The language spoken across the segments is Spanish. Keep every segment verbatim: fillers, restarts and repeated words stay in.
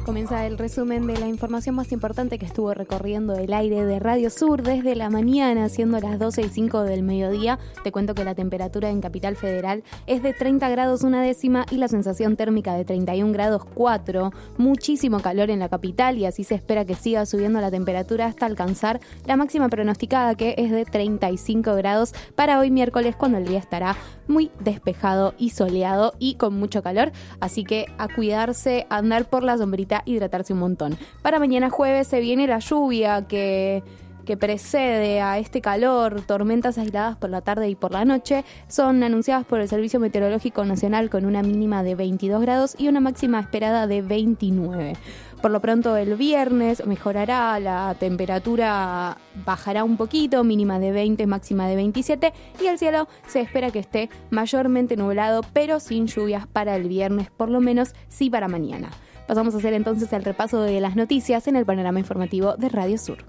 Comienza el resumen de la información más importante que estuvo recorriendo el aire de Radio Sur desde la mañana, siendo las doce y cinco del mediodía. Te cuento que la temperatura en Capital Federal es de treinta grados una décima y la sensación térmica de treinta y un grados cuatro. Muchísimo calor en la capital y así se espera que siga subiendo la temperatura hasta alcanzar la máxima pronosticada, que es de treinta y cinco grados para hoy miércoles, cuando el día estará muy despejado y soleado y con mucho calor. Así que a cuidarse, a andar por la sombrita, hidratarse un montón. Para mañana jueves se viene la lluvia que, que precede a este calor. Tormentas aisladas por la tarde y por la noche son anunciadas por el Servicio Meteorológico Nacional, con una mínima de veintidós grados y una máxima esperada de veintinueve. Por lo pronto el viernes mejorará, la temperatura bajará un poquito, mínima de veinte, máxima de veintisiete, y el cielo se espera que esté mayormente nublado, pero sin lluvias para el viernes, por lo menos sí para mañana. Pasamos a hacer entonces el repaso de las noticias en el panorama informativo de Radio Sur.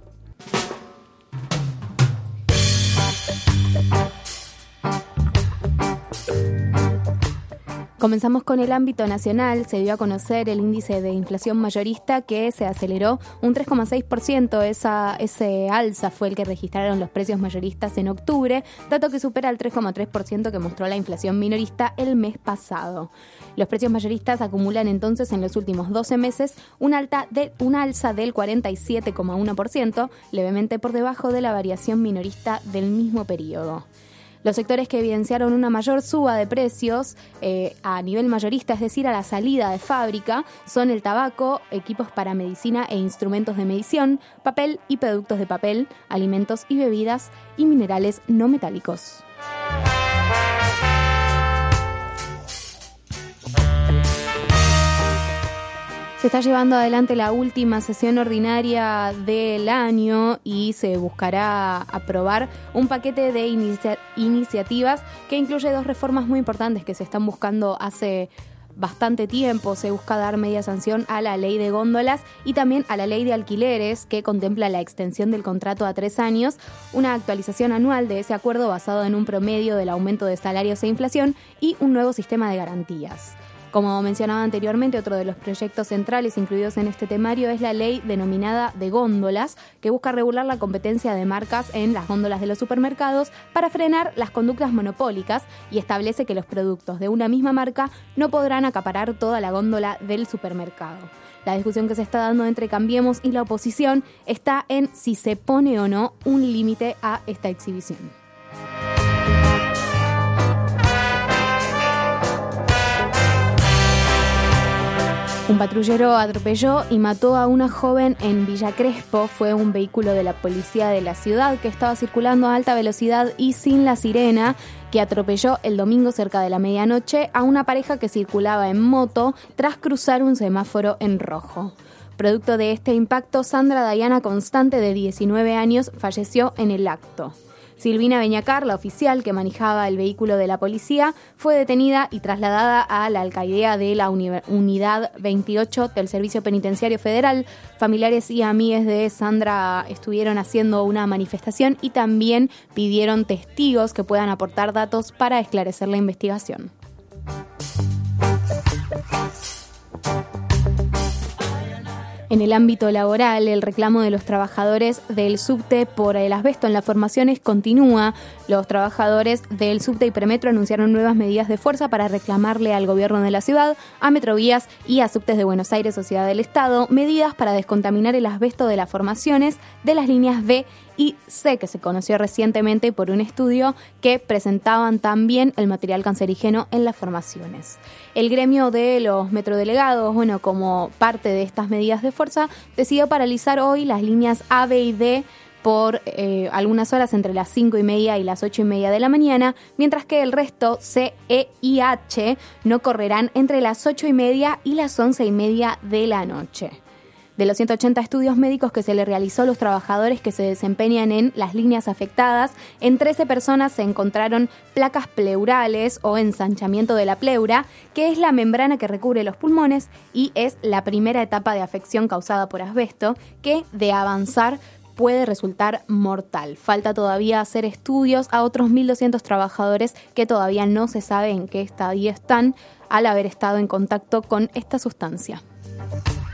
Comenzamos con el ámbito nacional. Se dio a conocer el índice de inflación mayorista, que se aceleró un tres coma seis por ciento. Esa, ese alza fue el que registraron los precios mayoristas en octubre, dato que supera el tres coma tres por ciento que mostró la inflación minorista el mes pasado. Los precios mayoristas acumulan entonces en los últimos doce meses una, alta de, una alza del cuarenta y siete coma uno por ciento, levemente por debajo de la variación minorista del mismo periodo. Los sectores que evidenciaron una mayor suba de precios eh, a nivel mayorista, es decir, a la salida de fábrica, son el tabaco, equipos para medicina e instrumentos de medición, papel y productos de papel, alimentos y bebidas y minerales no metálicos. Se está llevando adelante la última sesión ordinaria del año y se buscará aprobar un paquete de inicia- iniciativas que incluye dos reformas muy importantes que se están buscando hace bastante tiempo. Se busca dar media sanción a la ley de góndolas y también a la ley de alquileres, que contempla la extensión del contrato a tres años, una actualización anual de ese acuerdo basado en un promedio del aumento de salarios e inflación y un nuevo sistema de garantías. Como mencionaba anteriormente, otro de los proyectos centrales incluidos en este temario es la ley denominada de góndolas, que busca regular la competencia de marcas en las góndolas de los supermercados para frenar las conductas monopólicas, y establece que los productos de una misma marca no podrán acaparar toda la góndola del supermercado. La discusión que se está dando entre Cambiemos y la oposición está en si se pone o no un límite a esta exhibición. Un patrullero atropelló y mató a una joven en Villa Crespo. Fue un vehículo de la policía de la ciudad que estaba circulando a alta velocidad y sin la sirena, que atropelló el domingo cerca de la medianoche a una pareja que circulaba en moto tras cruzar un semáforo en rojo. Producto de este impacto, Sandra Dayana Constante, de diecinueve años, falleció en el acto. Silvina Beñacar, la oficial que manejaba el vehículo de la policía, fue detenida y trasladada a la alcaidía de la uni- Unidad veintiocho del Servicio Penitenciario Federal. Familiares y amigues de Sandra estuvieron haciendo una manifestación y también pidieron testigos que puedan aportar datos para esclarecer la investigación. En el ámbito laboral, el reclamo de los trabajadores del subte por el asbesto en las formaciones continúa. Los trabajadores del subte y premetro anunciaron nuevas medidas de fuerza para reclamarle al gobierno de la ciudad, a Metrovías y a Subtes de Buenos Aires o Ciudad del Estado medidas para descontaminar el asbesto de las formaciones de las líneas B y C, que se conoció recientemente por un estudio que presentaban también el material cancerígeno en las formaciones. El gremio de los metrodelegados, bueno, como parte de estas medidas de fuerza, decidió paralizar hoy las líneas A, B y D por eh, algunas horas entre las cinco y media y las ocho y media de la mañana, mientras que el resto, C, E y H, no correrán entre las ocho y media y las once y media de la noche. De los ciento ochenta estudios médicos que se le realizó a los trabajadores que se desempeñan en las líneas afectadas, en trece personas se encontraron placas pleurales o ensanchamiento de la pleura, que es la membrana que recubre los pulmones y es la primera etapa de afección causada por asbesto, que de avanzar puede resultar mortal. Falta todavía hacer estudios a otros mil doscientos trabajadores que todavía no se sabe en qué estadio están al haber estado en contacto con esta sustancia.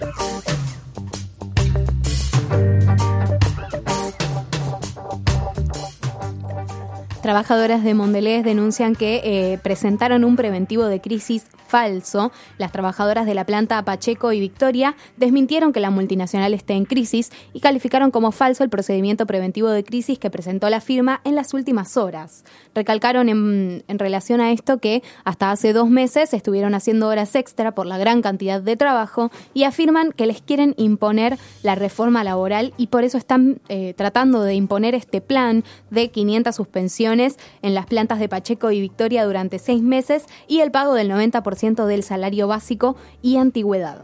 Trabajadoras de Mondelez denuncian que eh, presentaron un preventivo de crisis falso. Las trabajadoras de la planta Pacheco y Victoria desmintieron que la multinacional esté en crisis y calificaron como falso el procedimiento preventivo de crisis que presentó la firma en las últimas horas. Recalcaron en, en relación a esto que hasta hace dos meses estuvieron haciendo horas extra por la gran cantidad de trabajo y afirman que les quieren imponer la reforma laboral y por eso están eh, tratando de imponer este plan de quinientas suspensiones en las plantas de Pacheco y Victoria durante seis meses y el pago del noventa por ciento del salario básico y antigüedad.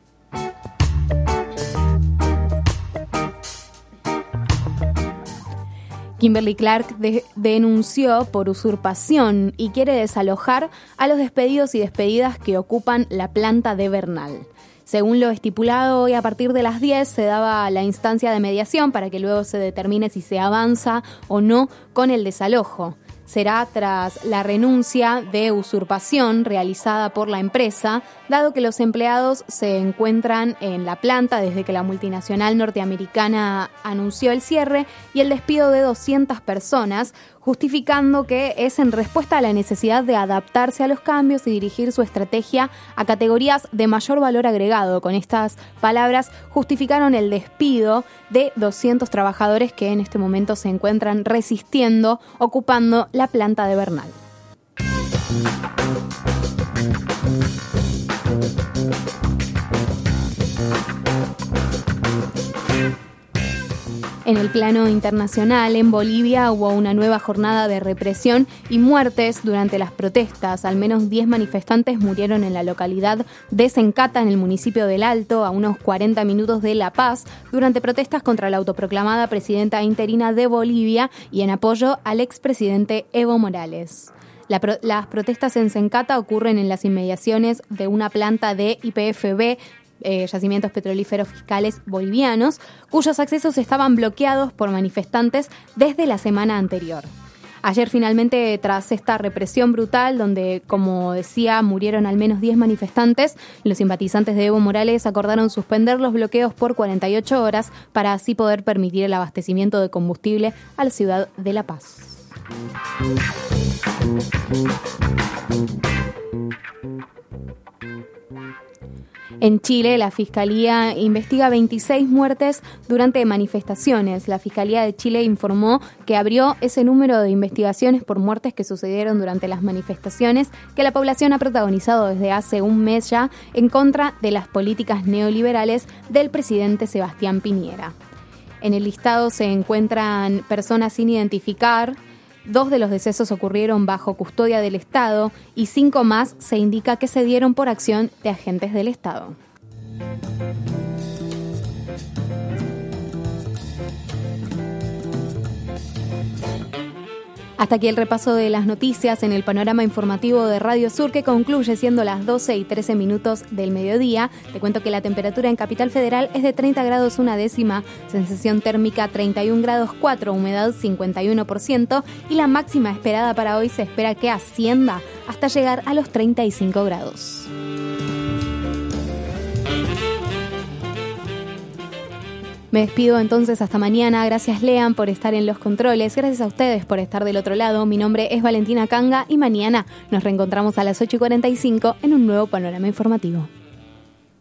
Kimberly Clark de- denunció por usurpación y quiere desalojar a los despedidos y despedidas que ocupan la planta de Bernal. Según lo estipulado hoy a partir de las diez se daba la instancia de mediación para que luego se determine si se avanza o no con el desalojo. Será tras la renuncia de usurpación realizada por la empresa, dado que los empleados se encuentran en la planta desde que la multinacional norteamericana anunció el cierre y el despido de doscientas personas, justificando que es en respuesta a la necesidad de adaptarse a los cambios y dirigir su estrategia a categorías de mayor valor agregado. Con estas palabras justificaron el despido de doscientos trabajadores que en este momento se encuentran resistiendo, ocupando la planta de Bernal. En el plano internacional, en Bolivia hubo una nueva jornada de represión y muertes durante las protestas. Al menos diez manifestantes murieron en la localidad de Sencata, en el municipio del Alto, a unos cuarenta minutos de La Paz, durante protestas contra la autoproclamada presidenta interina de Bolivia y en apoyo al expresidente Evo Morales. La pro- las protestas en Sencata ocurren en las inmediaciones de una planta de Y P F B, Eh, yacimientos petrolíferos fiscales bolivianos, cuyos accesos estaban bloqueados por manifestantes desde la semana anterior. Ayer finalmente, tras esta represión brutal, donde, como decía, murieron al menos diez manifestantes, los simpatizantes de Evo Morales acordaron suspender los bloqueos por cuarenta y ocho horas para así poder permitir el abastecimiento de combustible a la ciudad de La Paz. En Chile, la Fiscalía investiga veintiséis muertes durante manifestaciones. La Fiscalía de Chile informó que abrió ese número de investigaciones por muertes que sucedieron durante las manifestaciones que la población ha protagonizado desde hace un mes ya en contra de las políticas neoliberales del presidente Sebastián Piñera. En el listado se encuentran personas sin identificar. Dos de los decesos ocurrieron bajo custodia del Estado y cinco más se indica que se dieron por acción de agentes del Estado. Hasta aquí el repaso de las noticias en el panorama informativo de Radio Sur, que concluye siendo las doce y trece minutos del mediodía. Te cuento que la temperatura en Capital Federal es de treinta grados una décima, sensación térmica treinta y un grados cuatro, humedad cincuenta y uno por ciento y la máxima esperada para hoy se espera que ascienda hasta llegar a los treinta y cinco grados. Me despido entonces hasta mañana. Gracias, Lean, por estar en los controles. Gracias a ustedes por estar del otro lado. Mi nombre es Valentina Canga y mañana nos reencontramos a las ocho y cuarenta y cinco en un nuevo panorama informativo.